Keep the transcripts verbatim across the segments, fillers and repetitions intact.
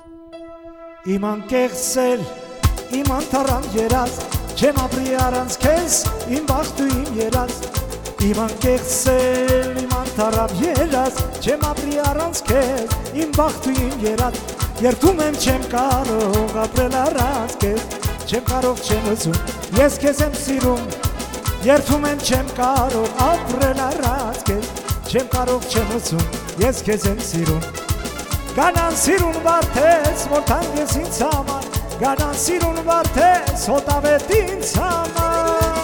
Իմ անկեղծել, իմ անթարան երազ, չեմ ապրի առանց քեզ, իմ բախտու իմ երազ։ Իմ անկեղծել, իմ անթարան երազ, չեմ ապրի առանց քեզ, իմ բախտու իմ երազ։ Երդում եմ չեմ կարող ապրել առանց քեզ, չեմ կարող չեմ ուզում, ես քեզ եմ սիրում։ Երդում եմ չեմ կարող ապրել առանց քեզ, չեմ կարող չեմ ուզում, ես քեզ եմ սիրում։ Գանան սիրուն վարդես, որ թանկ ես ինձ համար, գանան սիրուն վարդես, հոտավետ ինձ համար։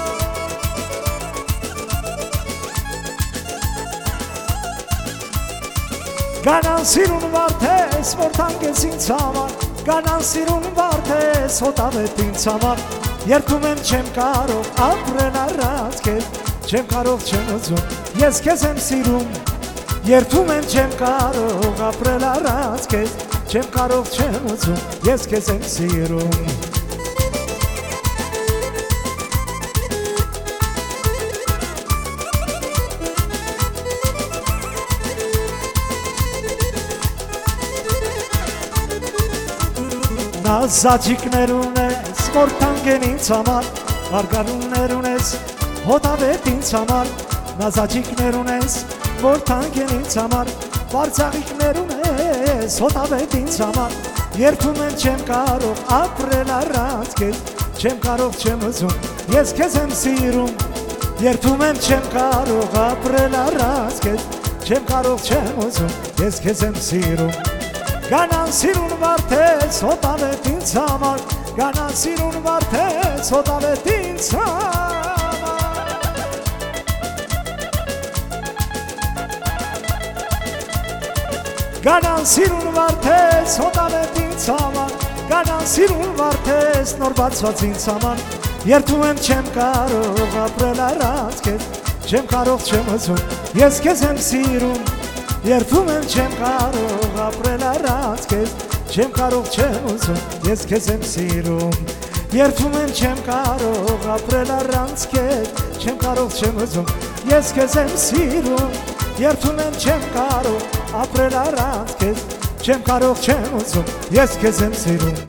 Գանան սիրուն վարդես, որ թանկ ես ինձ համար, գանան սիրուն վարդես, հոտավետ ինձ համար։ Երդում եմ չեմ կարող ապրել առանց քեզ, չեմ կարող չեմ ուզում, ես քեզ եմ սիրում։ Երդում եմ չեմ կարող ապրել առանց քեզ, չեմ կարող չեմ ուզում, ես քեզ եմ սիրում։ Նազաճիկներ ունես, որ թանկ են ինձ համար, մարգարուններ ունես, հոտավետ ինձ համար։ Նազաճիկներ ունես, որ թանկ են ինձ համար, բարձաղիկներ ունես, հոտավետ ինձ համար։ Երդում եմ չեմ կարող ապրել առանց քեզ, չեմ կարող չեմ ուզում, ես քեզ եմ սիրում։ Երդում եմ չեմ կարող ապրել առանց քեզ, չեմ կարող չեմ ուզում, ես քեզ եմ սիրում։ Գանան սիրուն վարդես, հոտավետ ինձ համար, գանան սիրուն վարդես, հոտավետ ինձ համար։ Գանան սիրուն վարդես, հոտավետ ինձ համար, գանան սիրուն վարդես, նոր բացված ինձ համար։ Երդում եմ չեմ կարող ապրել առանց քեզ, չեմ կարող չեմ ուզում, ես քեզ եմ սիրում։ Երդում եմ չեմ կարող ապրել առանց քեզ, չեմ կարող չեմ ուզում, ես քեզ եմ սիրում։ Երդում եմ չեմ կարող ապրել առանց քեզ, չեմ կարող չեմ ուզում, ես քեզ եմ սիրում։ Երդում եմ չեմ կարող ապրել առանց քեզ, չեմ կարող չեմ ուզում, ես քեզ եմ սիրում։